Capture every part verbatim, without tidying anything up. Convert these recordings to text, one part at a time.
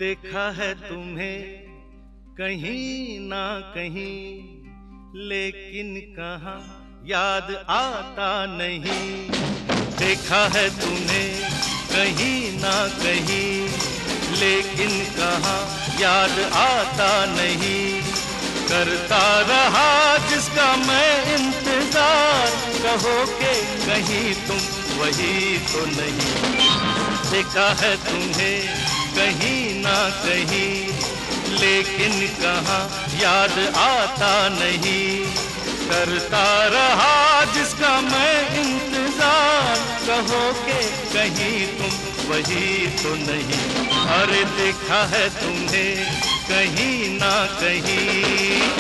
देखा है तुम्हें कहीं ना कहीं, लेकिन कहाँ याद आता नहीं। देखा है तुम्हें कहीं ना कहीं, लेकिन कहाँ याद आता नहीं। करता रहा जिसका मैं इंतजार, कहो के कहीं तुम वही तो नहीं। देखा है तुम्हें कहीं ना कहीं, लेकिन कहाँ याद आता नहीं। करता रहा जिसका मैं इंतजार, कहो के कहीं तुम वही तो नहीं। अरे देखा है तुम्हें कहीं ना कहीं।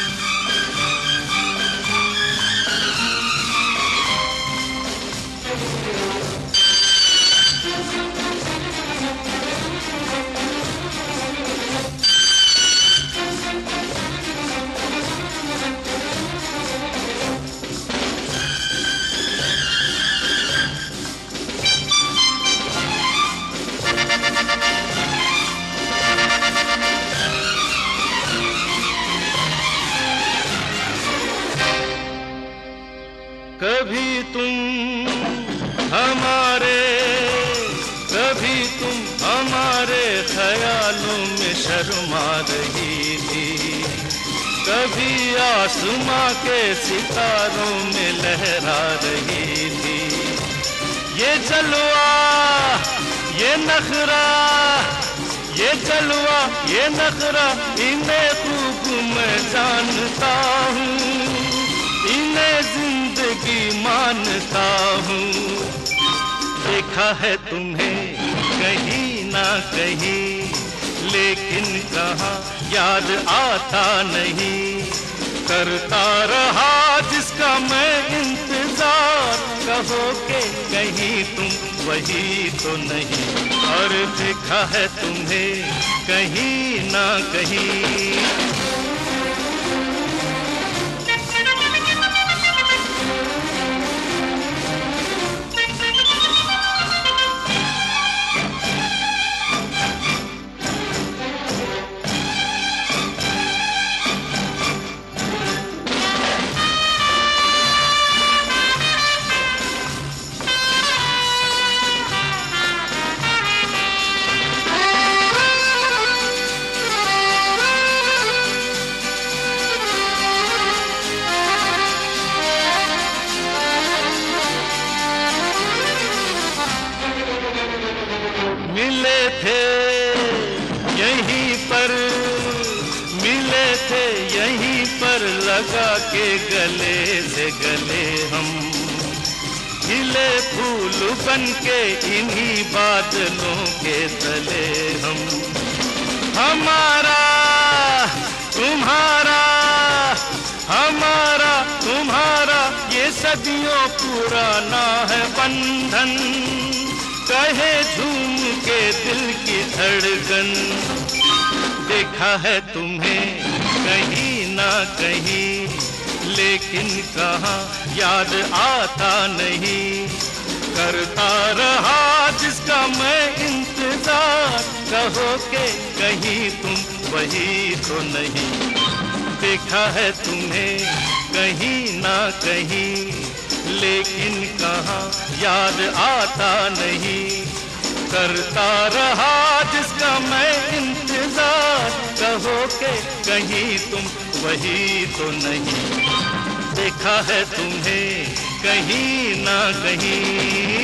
कभी तुम हमारे, कभी तुम हमारे ख्यालों में शर्मा रही थी। कभी आसमां के सितारों में लहरा रही थी। ये जलवा ये नखरा, ये जलवा ये नखरा, इन्हें खूब मैं जानता हूँ, इन्हें जिंदगी मानता हूँ। देखा है तुम्हें कहीं ना कहीं, लेकिन कहाँ याद आता नहीं। करता रहा जिसका मैं इंतजार, कहो के कहीं तुम वही तो नहीं। और देखा है तुम्हें कहीं ना कहीं। मिले थे यहीं पर, मिले थे यहीं पर, लगा के गले से गले हम। खिले फूल बन के इन्हीं बादलों के तले हम। हमारा तुम्हारा, हमारा तुम्हारा, ये सदियों पुराना है बंधन। कहे झूम के दिल की धड़कन। देखा है तुम्हें कहीं ना कहीं, लेकिन कहाँ याद आता नहीं। करता रहा जिसका मैं इंतजार, कहो के कहीं तुम वही तो नहीं। देखा है तुम्हें कहीं ना कहीं, लेकिन कहाँ याद आता नहीं। करता रहा जिसका मैं इंतजार, कहो के कहीं तुम वही तो नहीं। देखा है तुम्हें कहीं ना कहीं।